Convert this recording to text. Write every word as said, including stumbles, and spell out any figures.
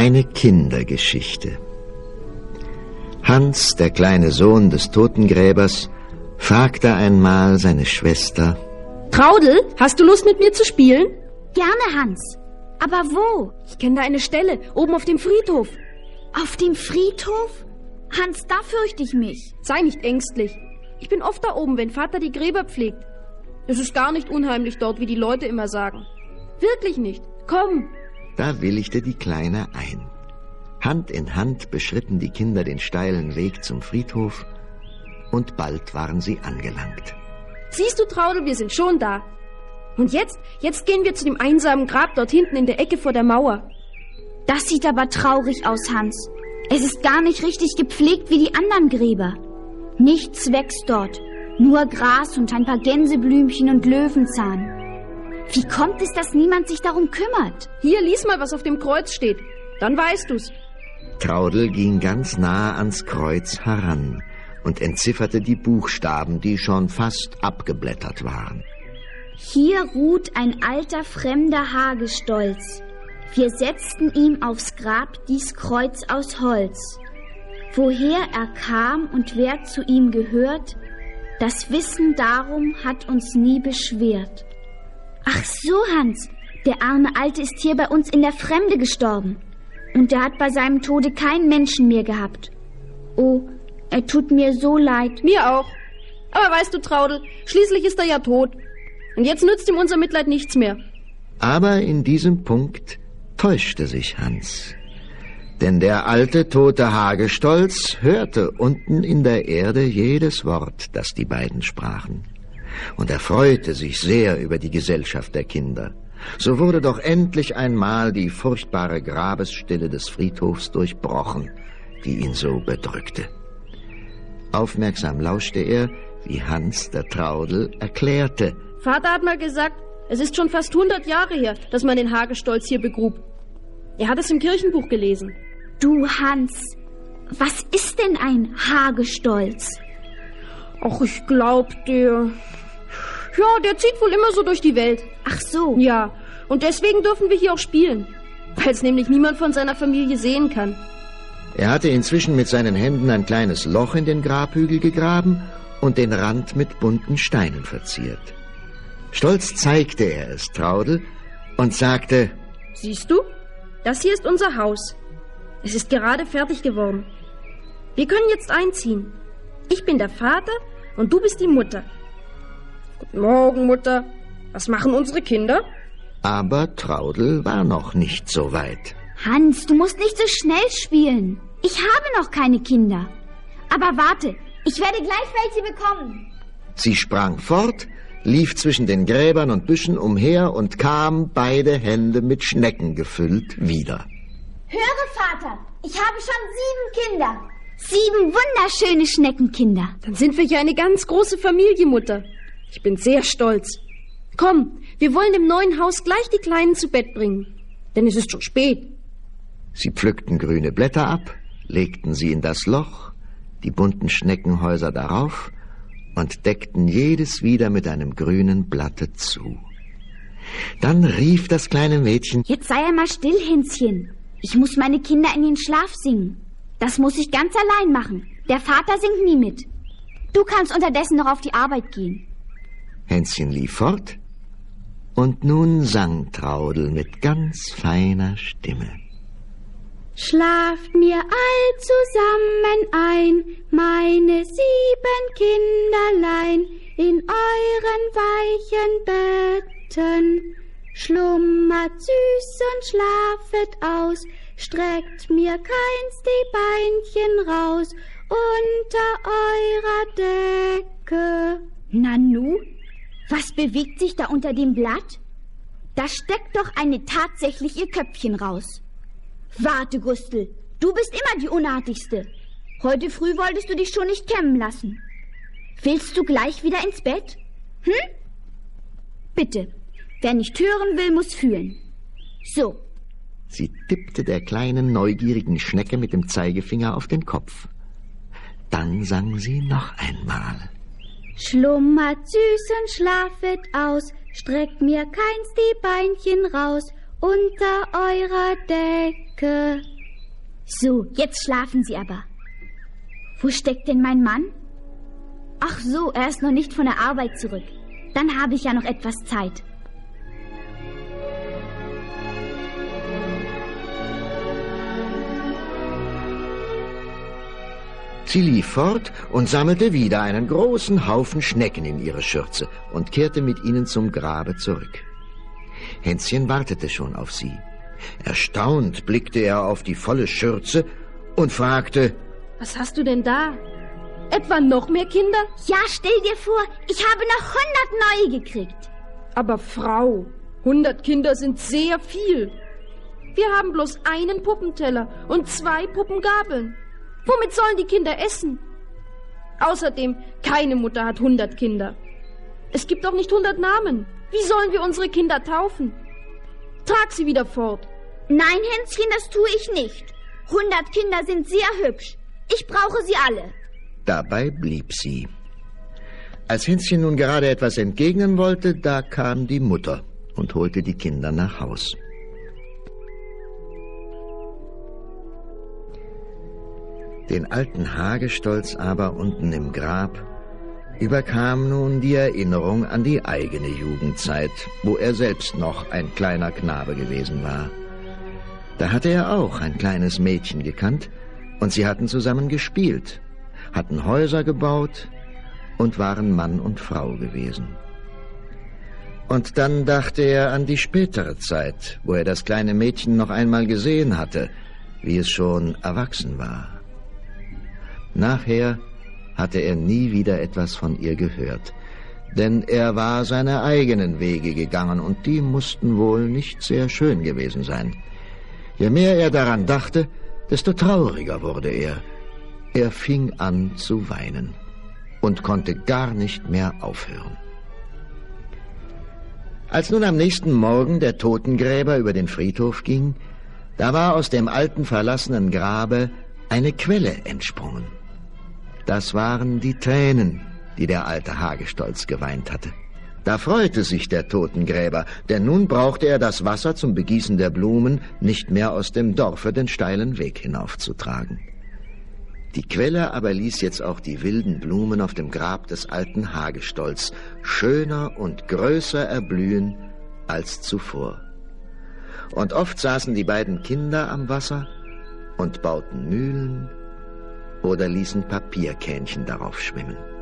Eine Kindergeschichte. Hans, der kleine Sohn des Totengräbers, fragte einmal seine Schwester: Traudel, hast du Lust, mit mir zu spielen? Gerne, Hans. Aber wo? Ich kenne da eine Stelle, oben auf dem Friedhof. Auf dem Friedhof? Hans, da fürchte ich mich. Sei nicht ängstlich. Ich bin oft da oben, wenn Vater die Gräber pflegt. Es ist gar nicht unheimlich dort, wie die Leute immer sagen. Wirklich nicht. Komm. Da willigte die Kleine ein. Hand in Hand beschritten die Kinder den steilen Weg zum Friedhof und bald waren sie angelangt. Siehst du, Traudel, wir sind schon da. Und jetzt, jetzt gehen wir zu dem einsamen Grab dort hinten in der Ecke vor der Mauer. Das sieht aber traurig aus, Hans. Es ist gar nicht richtig gepflegt wie die anderen Gräber. Nichts wächst dort, nur Gras und ein paar Gänseblümchen und Löwenzahn. Wie kommt es, dass niemand sich darum kümmert? Hier, lies mal, was auf dem Kreuz steht. Dann weißt du's. Traudel ging ganz nah ans Kreuz heran und entzifferte die Buchstaben, die schon fast abgeblättert waren. Hier ruht ein alter, fremder Hagestolz. Wir setzten ihm aufs Grab dies Kreuz aus Holz. Woher er kam und wer zu ihm gehört, das Wissen darum hat uns nie beschwert. Ach so, Hans, der arme Alte ist hier bei uns in der Fremde gestorben. Und er hat bei seinem Tode keinen Menschen mehr gehabt. Oh, er tut mir so leid. Mir auch. Aber weißt du, Traudel, schließlich ist er ja tot. Und jetzt nützt ihm unser Mitleid nichts mehr. Aber in diesem Punkt täuschte sich Hans. Denn der alte, tote Hagestolz hörte unten in der Erde jedes Wort, das die beiden sprachen. Und er freute sich sehr über die Gesellschaft der Kinder. So wurde doch endlich einmal die furchtbare Grabesstille des Friedhofs durchbrochen, die ihn so bedrückte. Aufmerksam lauschte er, wie Hans der Traudel erklärte: Vater hat mal gesagt, es ist schon fast hundert Jahre her, dass man den Hagestolz hier begrub. Er hat es im Kirchenbuch gelesen. Du, Hans, was ist denn ein Hagestolz? Ach, ich glaub, der... Ja, der zieht wohl immer so durch die Welt. Ach so. Ja, und deswegen dürfen wir hier auch spielen, weil es nämlich niemand von seiner Familie sehen kann. Er hatte inzwischen mit seinen Händen ein kleines Loch in den Grabhügel gegraben und den Rand mit bunten Steinen verziert. Stolz zeigte er es Traudel und sagte: Siehst du, das hier ist unser Haus. Es ist gerade fertig geworden. Wir können jetzt einziehen. Ich bin der Vater und du bist die Mutter. Guten Morgen, Mutter. Was machen unsere Kinder? Aber Traudel war noch nicht so weit. Hans, du musst nicht so schnell spielen. Ich habe noch keine Kinder. Aber warte, ich werde gleich welche bekommen. Sie sprang fort, lief zwischen den Gräbern und Büschen umher und kam, beide Hände mit Schnecken gefüllt, wieder. Höre, Vater, ich habe schon sieben Kinder. Sieben wunderschöne Schneckenkinder. Dann sind wir ja eine ganz große Familie, Mutter. Ich bin sehr stolz. Komm, wir wollen im neuen Haus gleich die Kleinen zu Bett bringen, denn es ist schon spät. Sie pflückten grüne Blätter ab, legten sie in das Loch, die bunten Schneckenhäuser darauf und deckten jedes wieder mit einem grünen Blatte zu. Dann rief das kleine Mädchen: Jetzt sei einmal still, Hänschen. Ich muss meine Kinder in den Schlaf singen. Das muss ich ganz allein machen. Der Vater singt nie mit. Du kannst unterdessen noch auf die Arbeit gehen. Hänschen lief fort, und nun sang Traudel mit ganz feiner Stimme: Schlaft mir all zusammen ein, meine sieben Kinderlein, in euren weichen Betten. Schlummert süß und schlafet aus, streckt mir keins die Beinchen raus, unter eurer Decke. Nanu, was bewegt sich da unter dem Blatt? Da steckt doch eine tatsächlich ihr Köpfchen raus. Warte, Gustl, du bist immer die Unartigste. Heute früh wolltest du dich schon nicht kämmen lassen. Willst du gleich wieder ins Bett? Hm? Bitte, wer nicht hören will, muss fühlen. So. Sie tippte der kleinen, neugierigen Schnecke mit dem Zeigefinger auf den Kopf. Dann sang sie noch einmal: Schlummert süß und schlafet aus, streckt mir keins die Beinchen raus, unter eurer Decke. So, jetzt schlafen Sie aber. Wo steckt denn mein Mann? Ach so, er ist noch nicht von der Arbeit zurück. Dann habe ich ja noch etwas Zeit. Sie lief fort und sammelte wieder einen großen Haufen Schnecken in ihre Schürze und kehrte mit ihnen zum Grabe zurück. Hänschen wartete schon auf sie. Erstaunt blickte er auf die volle Schürze und fragte: Was hast du denn da? Etwa noch mehr Kinder? Ja, stell dir vor, ich habe noch hundert neue gekriegt. Aber Frau, hundert Kinder sind sehr viel. Wir haben bloß einen Puppenteller und zwei Puppengabeln. Womit sollen die Kinder essen? Außerdem, keine Mutter hat hundert Kinder. Es gibt doch nicht hundert Namen. Wie sollen wir unsere Kinder taufen? Trag sie wieder fort. Nein, Hänschen, das tue ich nicht. Hundert Kinder sind sehr hübsch. Ich brauche sie alle. Dabei blieb sie. Als Hänschen nun gerade etwas entgegnen wollte, da kam die Mutter und holte die Kinder nach Haus. Den alten Hagestolz aber unten im Grab überkam nun die Erinnerung an die eigene Jugendzeit, wo er selbst noch ein kleiner Knabe gewesen war. Da hatte er auch ein kleines Mädchen gekannt, und sie hatten zusammen gespielt, hatten Häuser gebaut und waren Mann und Frau gewesen. Und dann dachte er an die spätere Zeit, wo er das kleine Mädchen noch einmal gesehen hatte, wie es schon erwachsen war. Nachher hatte er nie wieder etwas von ihr gehört, denn er war seine eigenen Wege gegangen, und die mussten wohl nicht sehr schön gewesen sein. Je mehr er daran dachte, desto trauriger wurde er. Er fing an zu weinen und konnte gar nicht mehr aufhören. Als nun am nächsten Morgen der Totengräber über den Friedhof ging, da war aus dem alten verlassenen Grabe eine Quelle entsprungen. Das waren die Tränen, die der alte Hagestolz geweint hatte. Da freute sich der Totengräber, denn nun brauchte er das Wasser zum Begießen der Blumen nicht mehr aus dem Dorfe den steilen Weg hinaufzutragen. Die Quelle aber ließ jetzt auch die wilden Blumen auf dem Grab des alten Hagestolz schöner und größer erblühen als zuvor. Und oft saßen die beiden Kinder am Wasser und bauten Mühlen oder ließen Papierkähnchen darauf schwimmen.